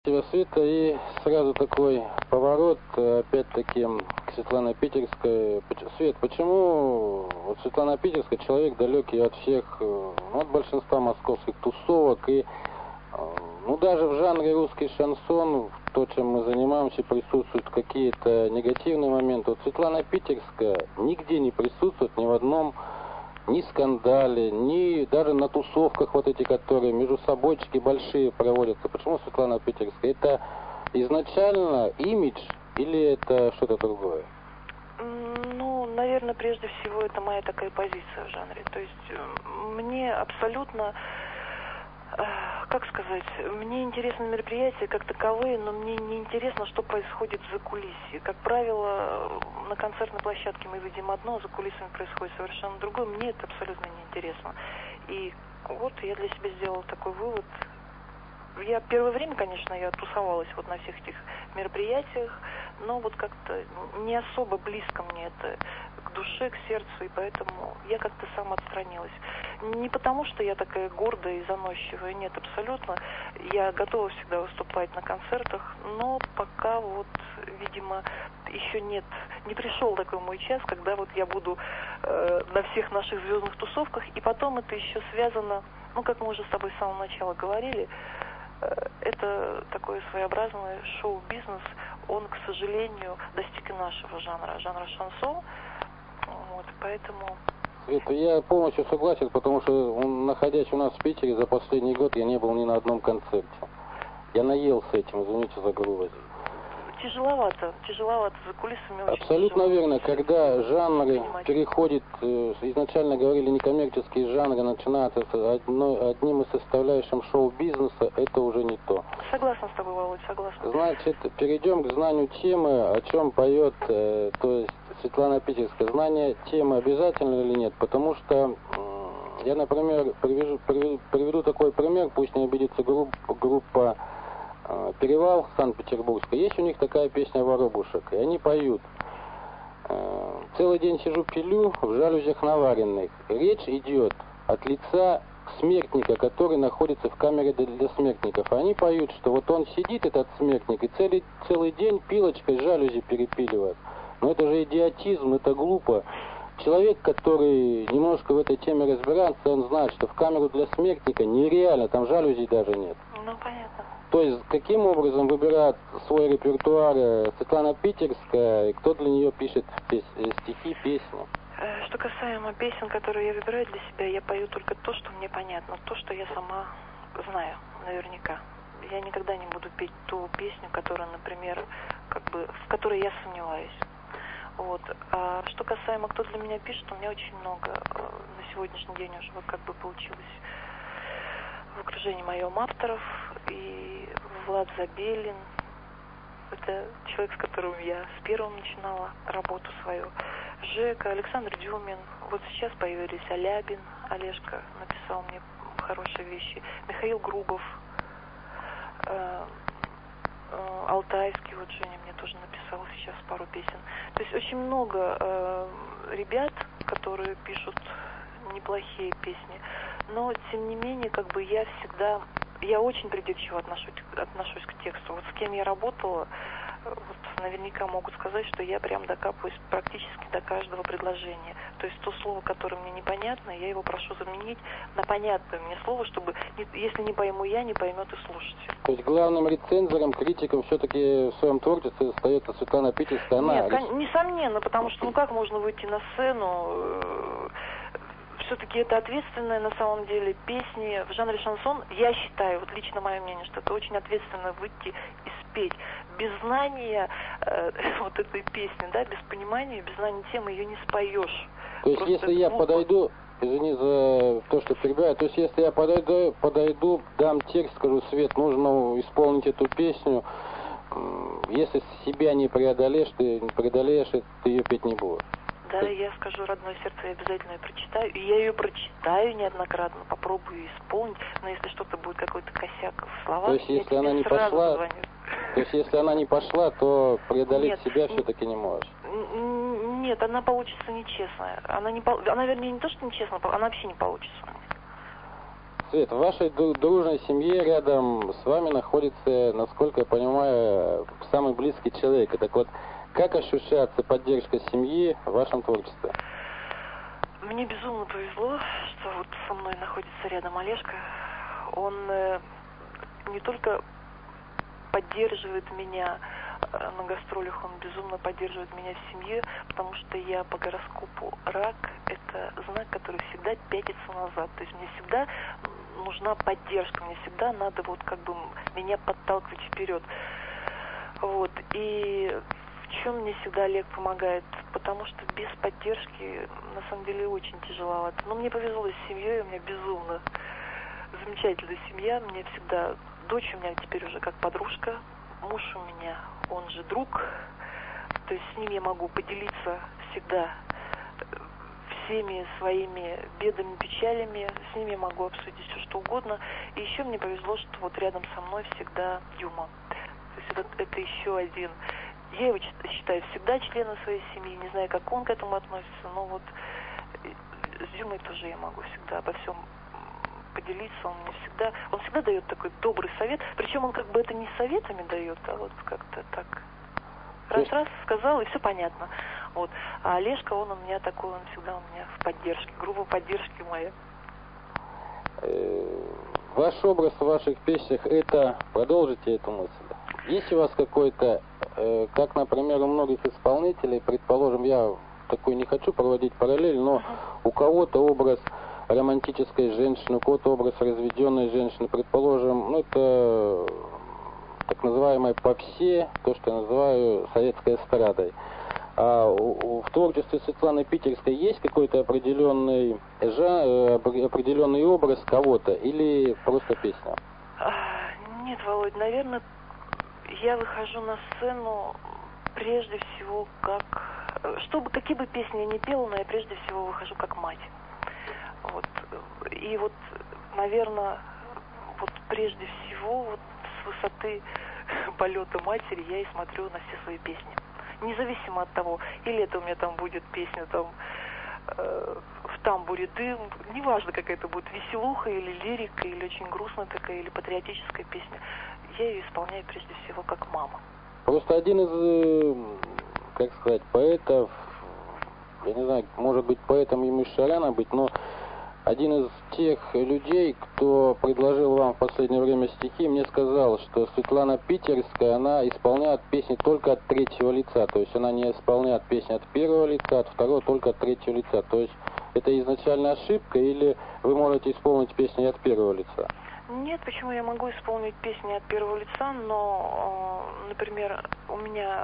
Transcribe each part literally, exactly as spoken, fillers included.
Света, и сразу такой поворот, опять-таки, к Светлане Питерской. Свет, почему вот Светлана Питерская человек далекий от всех, ну, от большинства московских тусовок, и ну даже в жанре русский шансон, то, чем мы занимаемся, присутствуют какие-то негативные моменты. Вот Светлана Питерская нигде не присутствует, ни в одном ни скандале, ни даже на тусовках вот эти, которые между собойчики большие проводятся. Почему Светлана Питерская? Это изначально имидж или это что-то другое? Ну, наверное, прежде всего это моя такая позиция в жанре. То есть мне абсолютно, как сказать, мне интересны мероприятия как таковые, но мне не интересно, что происходит в закулисье. Как правило, на концертной площадке мы видим одно, а за кулисами происходит совершенно другое. Мне это абсолютно неинтересно. И вот я для себя сделала такой вывод. Я первое время, конечно, я тусовалась вот на всех этих мероприятиях, но вот как-то не особо близко мне это к душе, к сердцу, и поэтому я как-то сама отстранилась. Не потому, что я такая гордая и заносчивая, нет, абсолютно. Я готова всегда выступать на концертах, но пока вот, видимо, еще нет, не пришел такой мой час, когда вот я буду э, на всех наших звездных тусовках, и потом это еще связано, ну, как мы уже с тобой с самого начала говорили, это такой своеобразный шоу-бизнес, он, к сожалению, достиг и нашего жанра, жанра шансон, вот, поэтому... Это я полностью согласен, потому что, находясь у нас в Питере, за последний год я не был ни на одном концерте. Я наелся этим, извините за грубость. Тяжеловато, тяжеловато за кулисами. Абсолютно верно, когда жанры переходят, изначально говорили некоммерческие жанры, начинаются с одной, одним из составляющих шоу-бизнеса, это уже не то. Согласна с тобой, Володь, согласна. Значит, перейдем к знанию темы, о чем поет, э, то есть Светлана Питерская. Знание темы обязательно или нет? Потому что э, я, например, привяжу, приведу, приведу такой пример, пусть не обидится групп, группа «Перевал» Санкт-Петербургская. Есть у них такая песня «Воробушек», и они поют: «Целый день сижу, пилю в жалюзях наваренных». Речь идет от лица смертника, который находится в камере для смертников. Они поют, что вот он сидит, этот смертник, и целый, целый день пилочкой жалюзи перепиливает. Но это же идиотизм, это глупо. Человек, который немножко в этой теме разбирается, он знает, что в камеру для смертника нереально, там жалюзей даже нет. Ну, понятно. То есть, каким образом выбирает свой репертуар Светлана Питерская, и кто для нее пишет пес- стихи, песни? Что касаемо песен, которые я выбираю для себя, я пою только то, что мне понятно, то, что я сама знаю, наверняка. Я никогда не буду петь ту песню, которая, например, как бы, в которой я сомневаюсь. Вот. А что касаемо, кто для меня пишет, у меня очень много на сегодняшний день уже вот как бы получилось в окружении моем авторов, и Влад Забелин, это человек, с которым я с первым начинала работу свою, Жека, Александр Дюмин, вот сейчас появились Алябин, Олежка написал мне хорошие вещи, Михаил Грубов, э, э, Алтайский, вот Женя мне тоже написал сейчас пару песен. То есть очень много э, ребят, которые пишут неплохие песни, но тем не менее, как бы я всегда, я очень придирчиво отношусь, отношусь к тексту. Вот с кем я работала, вот наверняка могут сказать, что я прям докапываюсь практически до каждого предложения. То есть то слово, которое мне непонятно, я его прошу заменить на понятное мне слово, чтобы, если не пойму я, не поймет и слушатель. То есть главным рецензором, критиком все-таки в своем творчестве остается Светлана Питерская? Она... Нет, кон- несомненно, потому что ну как можно выйти на сцену, все-таки это ответственная на самом деле песни в жанре шансон. Я считаю, вот лично мое мнение, что это очень ответственно выйти и спеть. Без знания э, вот этой песни, да, без понимания, без знания темы ее не споешь. То есть Просто если я глупо. подойду, извини за то, что перебиваю, то есть если я подойду, подойду, дам текст, скажу: Свет, нужно исполнить эту песню, если себя не преодолеешь, ты не преодолеешь, ты ее петь не будешь. Да, я скажу родное сердце, я обязательно ее прочитаю. И я ее прочитаю неоднократно, попробую исполнить. Но если что-то будет, какой-то косяк в словах, то есть, я если тебе она не сразу пошла, звоню. То есть если она не пошла, то преодолеть Нет, себя все-таки не можешь? Нет, она получится нечестная. Она, не, она вернее, не то, что нечестная, она вообще не получится. Свет, в вашей дружной семье рядом с вами находится, насколько я понимаю, самый близкий человек. Так вот, как ощущается поддержка семьи в вашем творчестве? Мне безумно повезло, что вот со мной находится рядом Олежка. Он э, не только поддерживает меня э, на гастролях, он безумно поддерживает меня в семье, потому что я по гороскопу рак, это знак, который всегда пятится назад. То есть мне всегда нужна поддержка, мне всегда надо вот как бы меня подталкивать вперед. Вот. И в чем мне всегда Олег помогает? Потому что без поддержки на самом деле очень тяжеловато. Но мне повезло с семьей, у меня безумно замечательная семья. Мне всегда дочь у меня теперь уже как подружка, муж у меня, он же друг. То есть с ним я могу поделиться всегда всеми своими бедами, печалями, с ними могу обсудить все что угодно. И еще мне повезло, что вот рядом со мной всегда Дюма. То есть это, это еще один. Я его считаю всегда членом своей семьи, не знаю, как он к этому относится, но вот с Дюмой тоже я могу всегда обо всем поделиться. Он мне всегда, он всегда дает такой добрый совет, причем он как бы это не советами дает, а вот как-то так раз-раз сказал, и все понятно. Вот. А Олежка, он у меня такой, он всегда у меня в поддержке, группа поддержки моя. Ваш образ в ваших песнях, это, продолжите эту мысль. Есть у вас какой-то, э, как, например, у многих исполнителей, предположим, я такой не хочу проводить параллель, но у кого-то образ романтической женщины, у кого-то образ разведенной женщины, предположим, ну это так называемой попсе, то, что я называю советской эстрадой. А в творчестве Светланы Питерской есть какой-то определенный жа, определенный образ кого-то или просто песня? Нет, Володь, наверное, я выхожу на сцену прежде всего как... Чтобы какие бы песни я ни пела, но я прежде всего выхожу как мать. Вот. И вот, наверное, вот прежде всего вот с высоты полета матери я и смотрю на все свои песни. Независимо от того, или это у меня там будет песня там э, в тамбуре дым, неважно, какая это будет, веселуха или лирика, или очень грустная такая, или патриотическая песня, я ее исполняю прежде всего как мама. Просто один из, как сказать, поэтов, я не знаю, может быть поэтом ему Шаряна быть, но один из тех людей, кто предложил вам в последнее время стихи, мне сказал, что Светлана Питерская, она исполняет песни только от третьего лица. То есть она не исполняет песни от первого лица, от второго только от третьего лица. То есть это изначально ошибка, или вы можете исполнить песни от первого лица? Нет, почему я могу исполнить песни от первого лица, но, например, у меня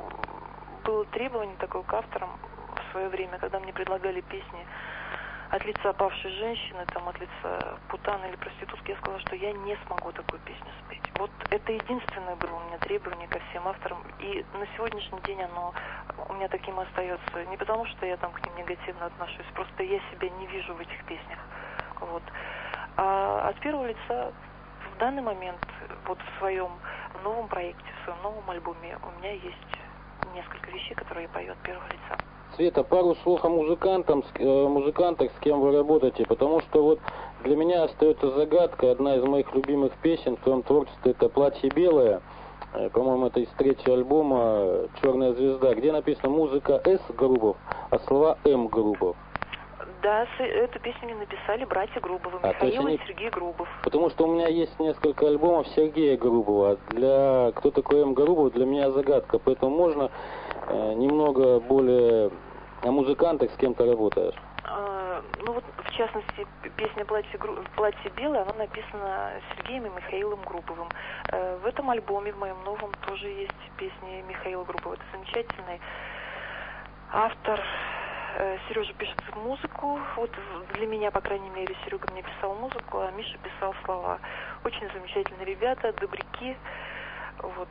было требование такое к авторам в свое время, когда мне предлагали песни от лица павшей женщины, там, от лица путана или проститутки, я сказала, что я не смогу такую песню спеть. Вот это единственное было у меня требование ко всем авторам, и на сегодняшний день оно у меня таким остается. Не потому, что я там к ним негативно отношусь, просто я себя не вижу в этих песнях. Вот. А от первого лица в данный момент, вот в своем новом проекте, в своем новом альбоме, у меня есть несколько вещей, которые я пою от первого лица. Света, пару слов о музыкантам, э, музыкантах, с кем вы работаете, потому что вот для меня остается загадка, одна из моих любимых песен в твоем творчестве, это «Платье белое», э, по-моему, это из третьего альбома «Черная звезда», где написано музыка С. Грубов, а слова М. Грубов. Да, эту песню мне написали братья Грубовы, а, Михаил они... и Сергей Грубов. Потому что у меня есть несколько альбомов Сергея Грубова. Для кто такой М. Грубов, для меня загадка. Поэтому можно э, немного более о музыкантах, с кем ты работаешь? А, ну вот, в частности, песня «Платье, гру... «Платье белое», она написана Сергеем и Михаилом Грубовым. Э, в этом альбоме, в моем новом, тоже есть песни Михаила Грубова. Это замечательный автор. Сережа пишет музыку, вот для меня, по крайней мере, Серега мне писал музыку, а Миша писал слова. Очень замечательные ребята, добряки, вот,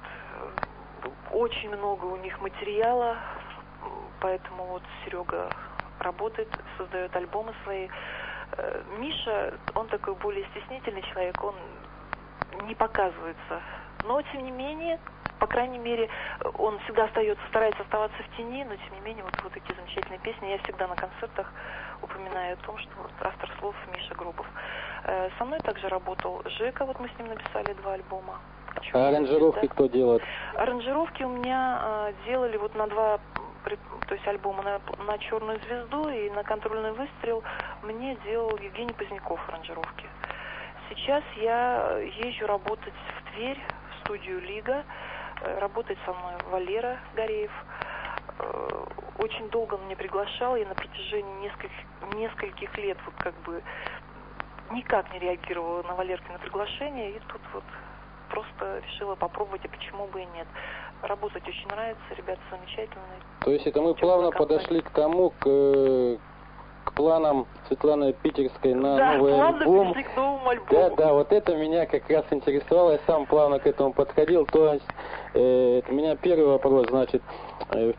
очень много у них материала, поэтому вот Серега работает, создает альбомы свои. Миша, он такой более стеснительный человек, он не показывается, но, тем не менее, по крайней мере, он всегда остается, старается оставаться в тени, но тем не менее, вот, вот такие замечательные песни. Я всегда на концертах упоминаю о том, что вот автор слов Миша Грубов. Э, со мной также работал Жека, вот мы с ним написали два альбома. А аранжировки кто делает? Аранжировки у меня э, делали вот на два, то есть альбома на, на «Черную звезду» и на «Контрольный выстрел» мне делал Евгений Поздняков аранжировки. Сейчас я езжу работать в Тверь, в студию «Лига». Работает со мной Валера Гореев. Очень долго он меня приглашал, я на протяжении нескольких, нескольких лет вот как бы никак не реагировала на Валеркино приглашение, и тут вот просто решила попробовать, а почему бы и нет. Работать очень нравится, ребята замечательные. То есть это мы плавно подошли к тому, к, к планам Светланы Питерской на да, новый плавно альбом. перешли к новому альбому. Да, да, вот это меня как раз интересовало, я сам плавно к этому подходил. То есть э, у меня первый вопрос, значит, э,